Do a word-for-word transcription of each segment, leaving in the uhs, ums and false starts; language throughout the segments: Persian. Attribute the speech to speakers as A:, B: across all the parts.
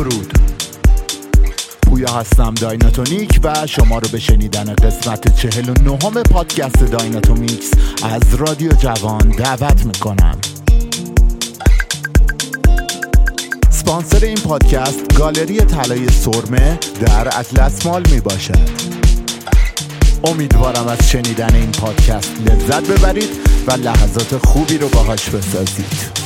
A: درود، پویا هستم دایناتونیک و شما رو به شنیدن قسمت چهل و نهم پادکست دایناتومیکس از رادیو جوان دعوت میکنم. سپانسر این پادکست گالری طلای سرمه در اطلس مال می باشد. امیدوارم از شنیدن این پادکست لذت ببرید و لحظات خوبی رو باهاش بسازید.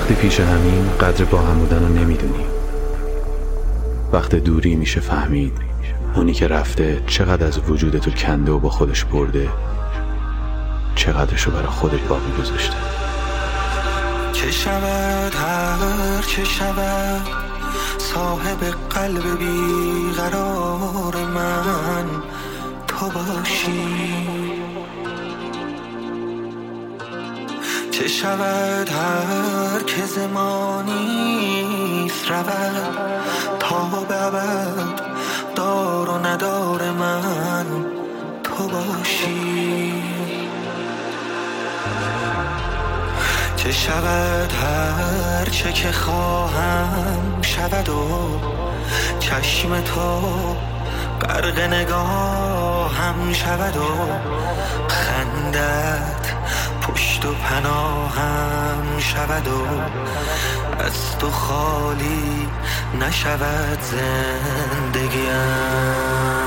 B: وقتی پیش همین قدر با هم بودن رو نمیدونی. وقت دوری میشه فهمید اونی که رفته چقدر از وجودتو کنده و با خودش برده، چقدرشو برای خودت باقی گذاشته.
C: چه شود هر چه شود صاحب قلب بیقرار من تو باشی. چه شود هر که زمانیست رود تا به ابد دار و ندار من تو باشی. چه شود هر چه که خواهم شود و چشم تو غرق نگاهم شود و خندت پشت و پناهم شود و از تو خالی نشود زندگیم.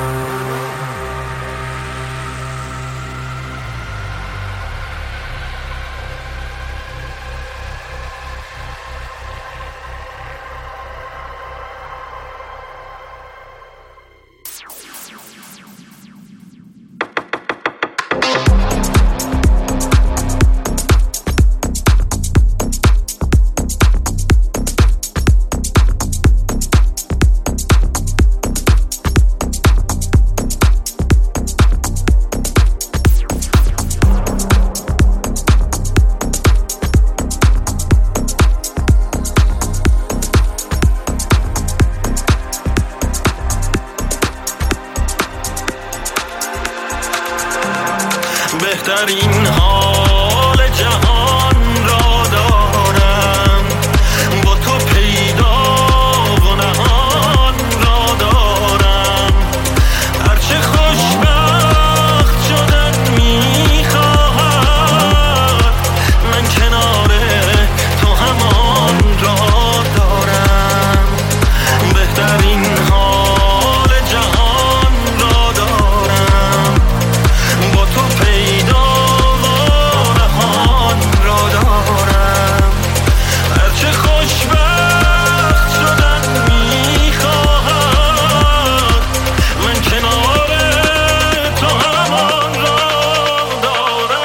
C: بهترین حال جهان را دارم، با تو پیدا و نهان را دارم. هرچه خوشبخت شدن میخواهد من کنار تو همان را دارم. بهترین حال جهان را دارم، با تو پیدا و نهان را دارم. هرچه خوشبخت شدن میخواهد من کنار تو همان را دارم.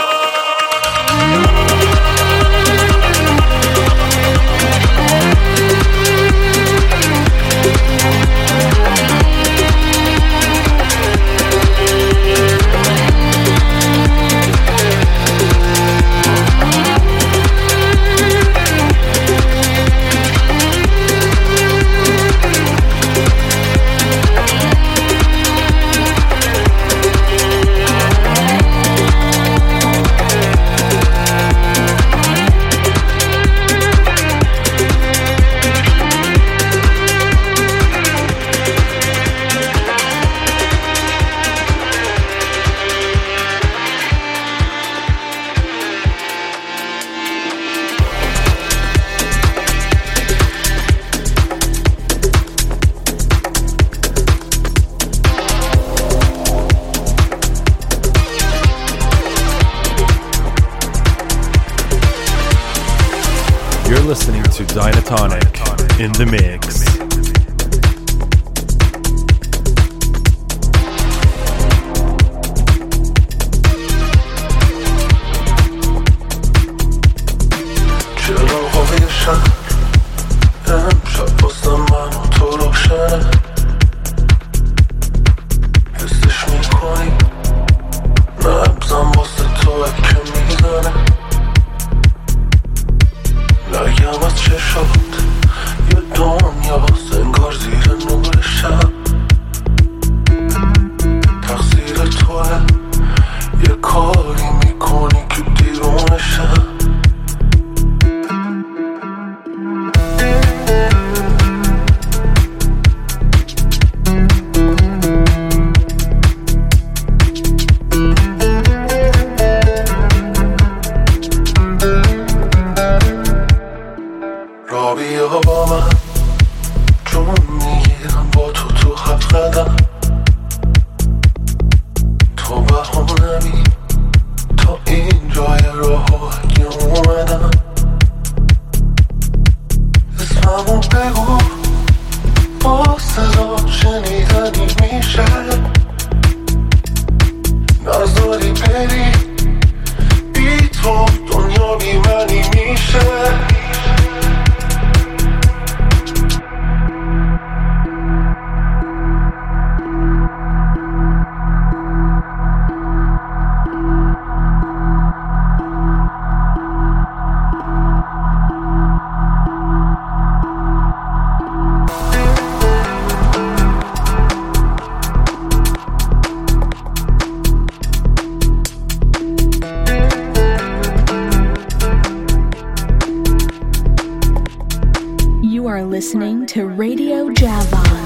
D: You're listening to Dynatonic in the mix.
C: چراغای شهر امشب واسه من و تو روشنه، حسش میکنی نبزم واسه تو که میزنه. نگم از چشات یه دنیا
E: to Radio Javan.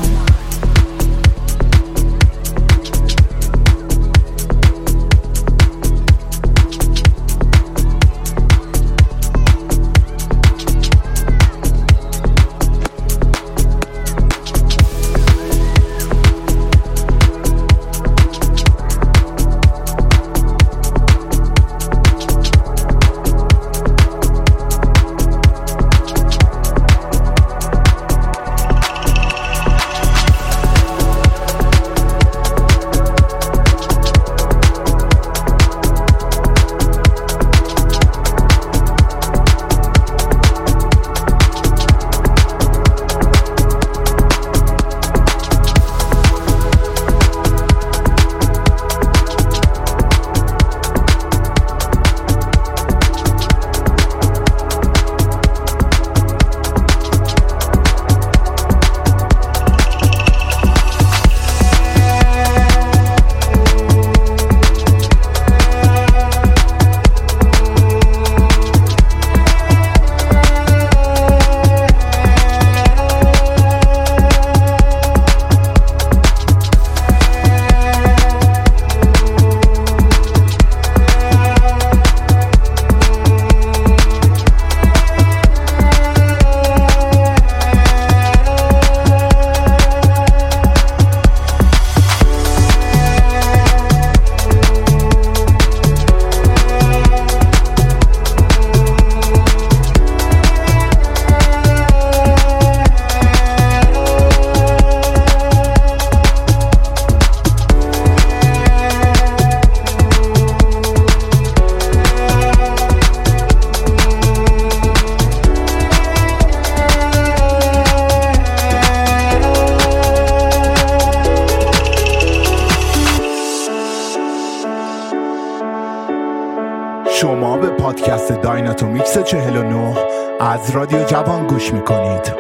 A: شما به پادکست دایناتومیکس چهل و نه از رادیو جوان گوش میکنید.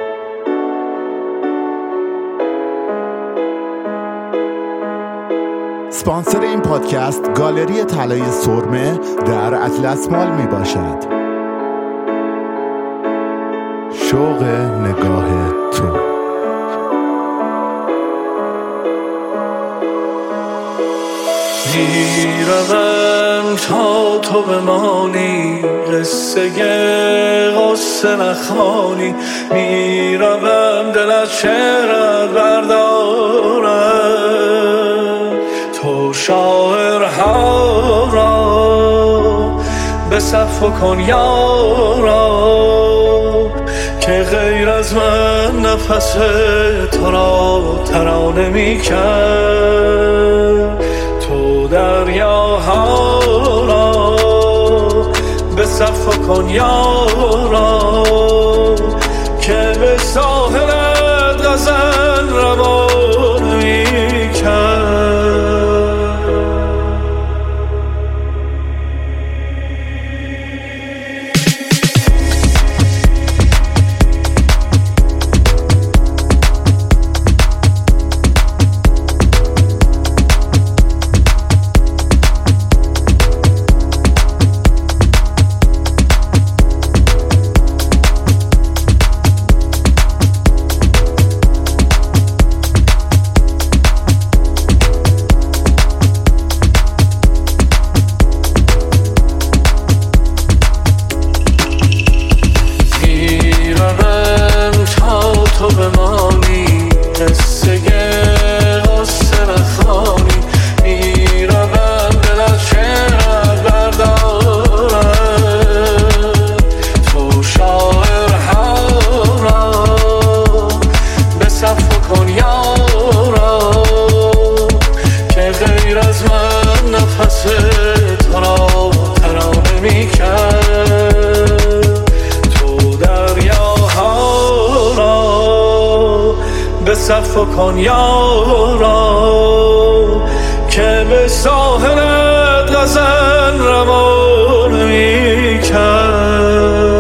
A: سپانسر این پادکست گالری طلای سرمه در اطلس مال می باشد. شوق نگاه تو.
C: میروم تا تو بمانی، قصه غصه نخوانی. میروم دل از چهرت بردارم، تو شاعرها را به صف کن یارا، که غیر از من نفس تو را ترانه می کرد. تو دریاها را به صف کن یارا، که به ساحلت غزل روان می کرد. صف کن یارا، که به ساحلت غزل روان می کرد.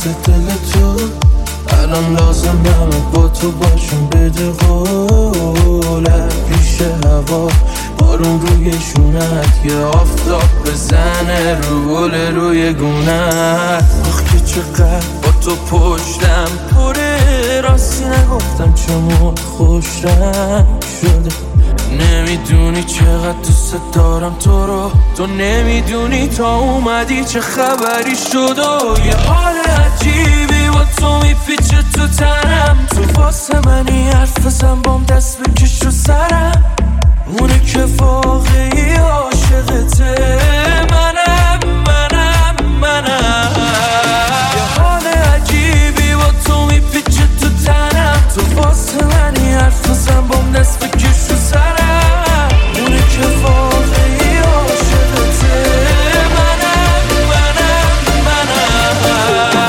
C: دل تو الان لازم همه با تو باشم بده قوله پیش هوا بارون روی شونت یه آفتاب بزنه رو گل روی گونت آخ که چقدر با تو پشتم پره راستی نگفتم چون خوش رنگ شده نمیدونی چقدر دوست دارم تو رو تو نمیدونی تا اومدی چه خبری شد و یه حال عجیبی با تو میپیچه تو تنم تو واسه منی حرف بزن بام دست بکش رو سرم اونه که واقعی عاشقته منم منم منم یه حال عجیبی با تو میپیچه تو تنم تو واسه منی حرف بزن بام دست بکش رو سرم اونه که واقعی عاشقته منم منم منم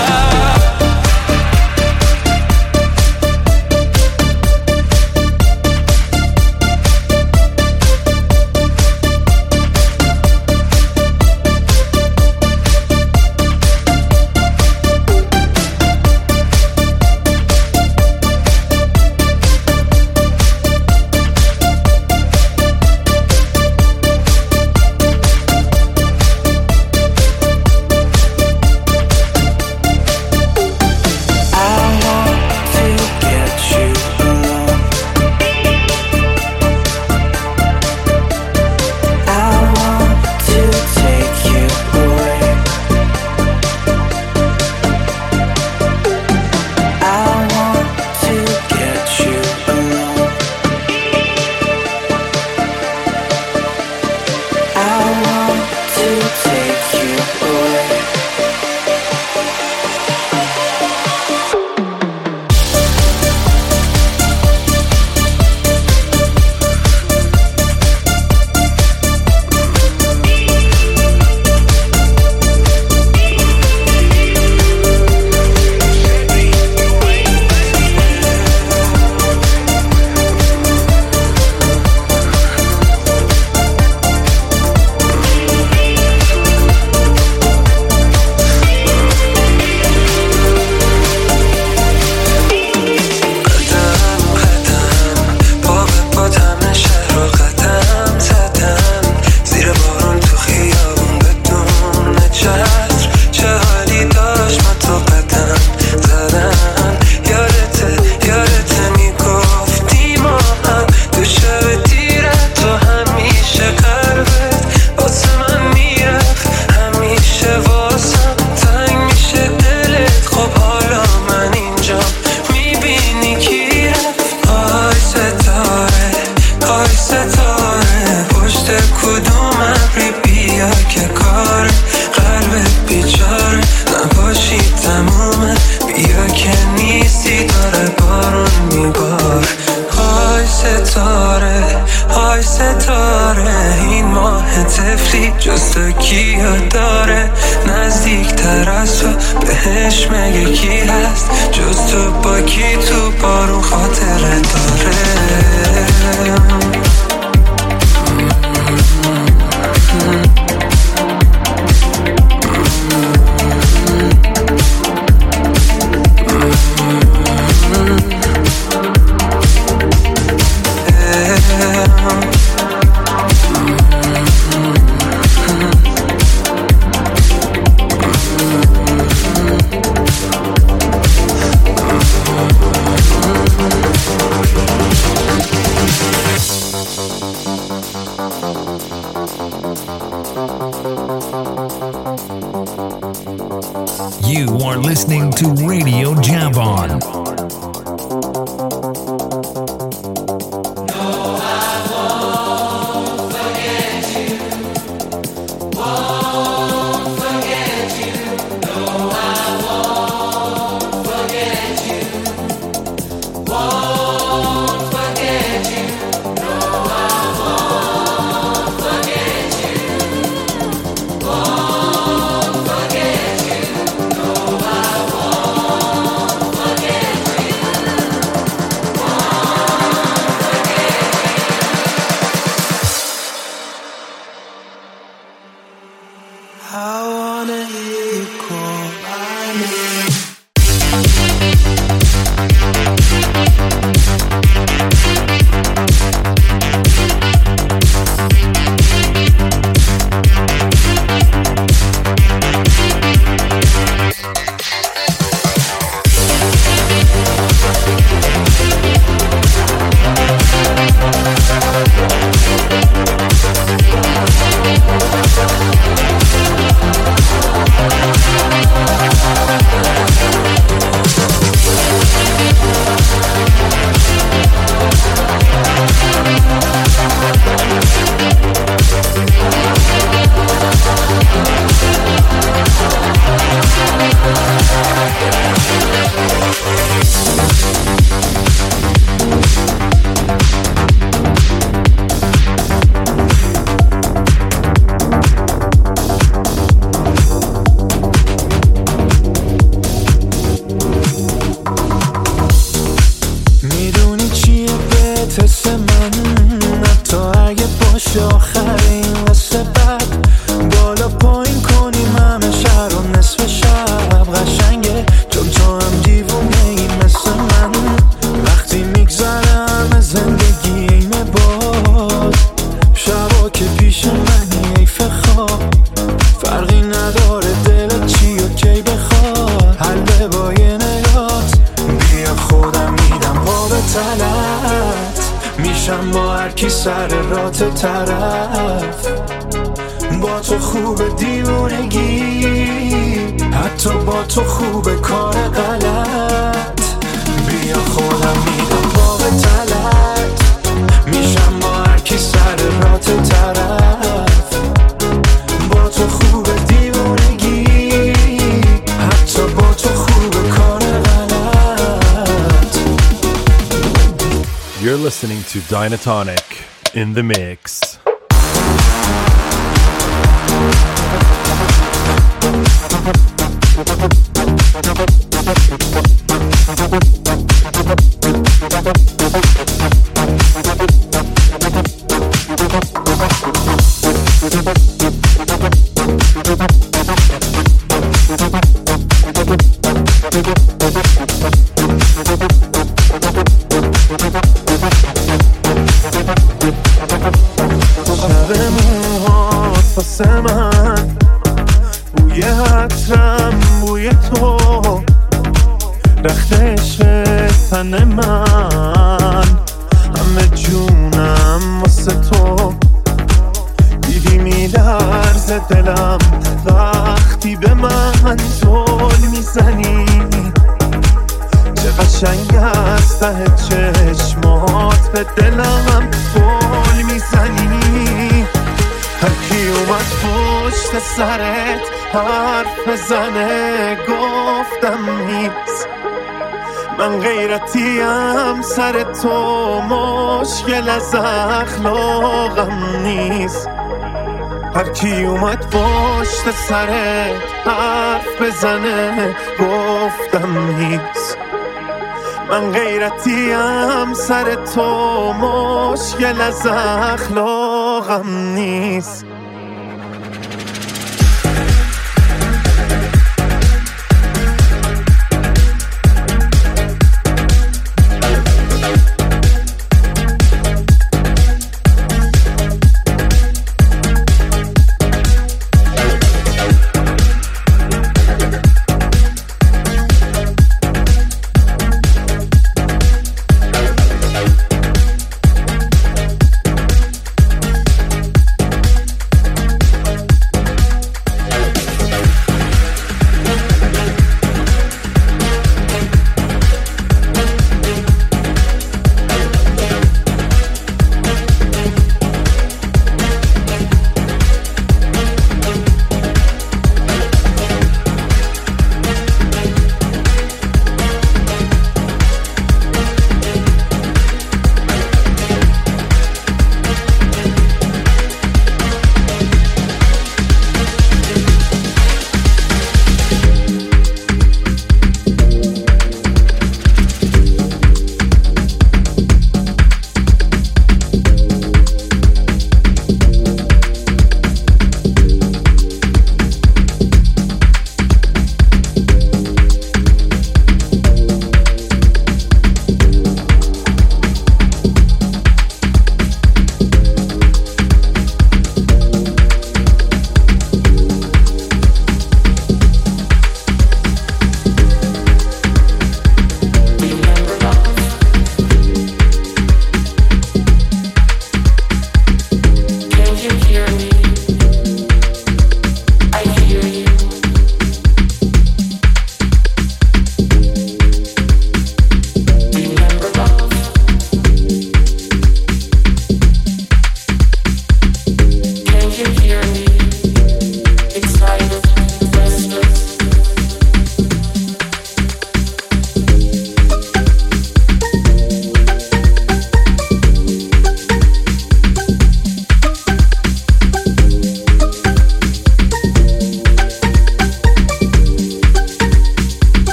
F: You are listening to Radio Javon.
G: Forget
C: مثل من، حتی اگه باشه آخرین قصه بد. بالا پایین کنیم همه شهر و نصف شب قشنگه، چون تو هم دیوونه ای مثل من. وقتی میگذرم زندگی ایمه باد، شبا که پیش منی حیف خواب. فرقی نداره دلت چی و کی بخواد، حل با یه نگات. بیا خودم میدم با به تلت، میشم با هر کی سر رات طرف. با تو خوب دیوونگی، حتی با تو خوب کار غلط. بیا خودم میدم با به تلت، میشم با هر کی سر رات طرف. با تو خوب دیوونگی، حتی با تو خوب کار غلط.
D: You're listening to Dynatonic in the mix.
C: من بوی عطرم، بوی تو رختش تن من، همه جونم واسه تو. دیدی میلرزه دلم وقتی به من زل میزنی. چه قشنگ است ته چشمات، به دلم گل میزنی. هر کی اومد پشت سرت حرف بزنه گفتم نیست. من غیرتیم سر تو، مشکل از اخلاقم نیست. هر کی اومد پشت سرت حرف بزنه گفتم نیست. من غیرتیم سر تو، مشکل از اخلاقم نیست.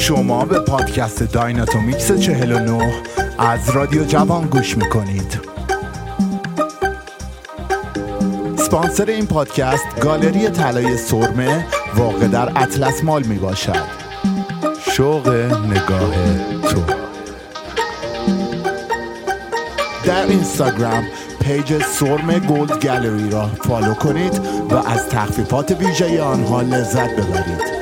A: شما به پادکست دایناتومیکس چهل و نه از رادیو جوان گوش میکنید. اسپانسر این پادکست گالری طلای سرمه واقع در اطلس مال می باشد. شوق نگاه تو. در اینستاگرام پیج سرمه گولد گالری را فالو کنید و از تخفیفات ویژه آنها لذت ببرید.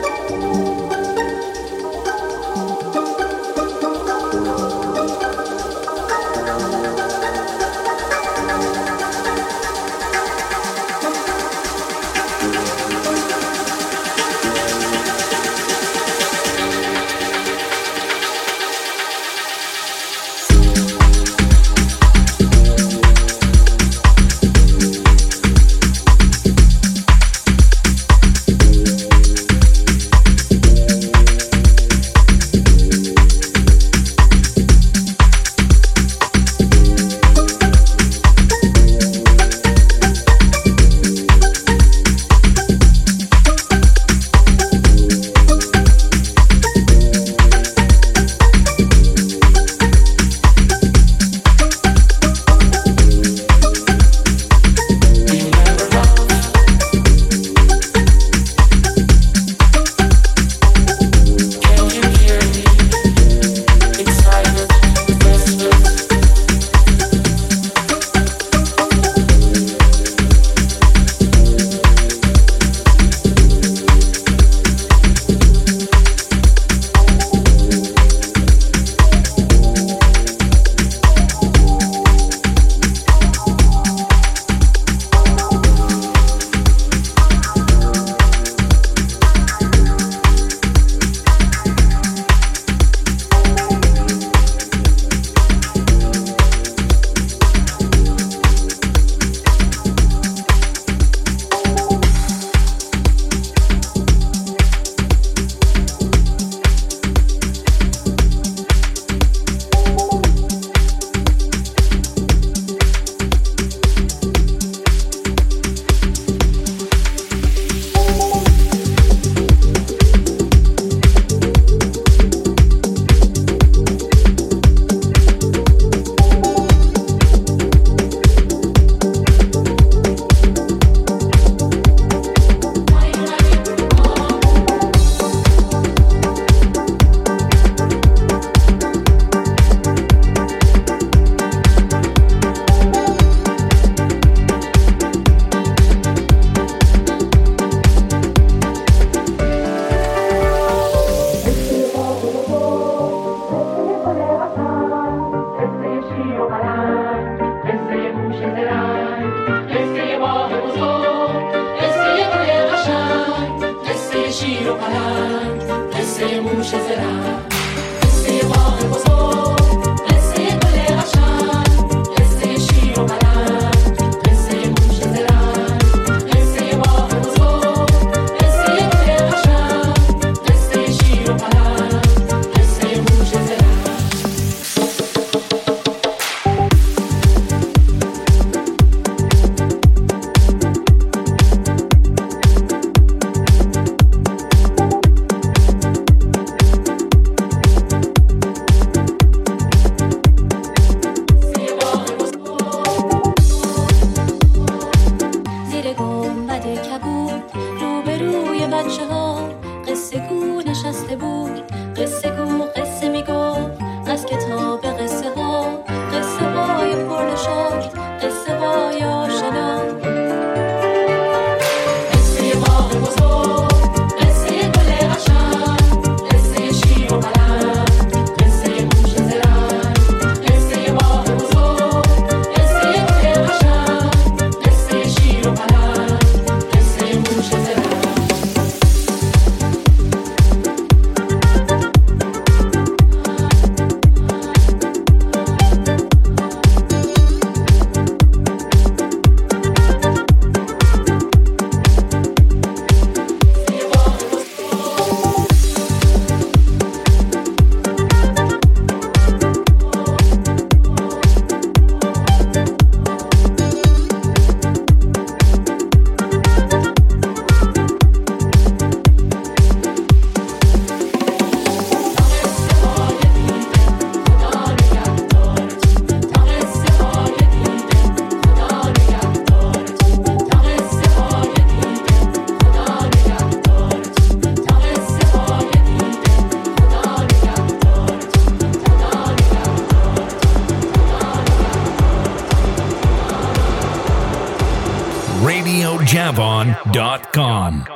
F: radio javon dot com.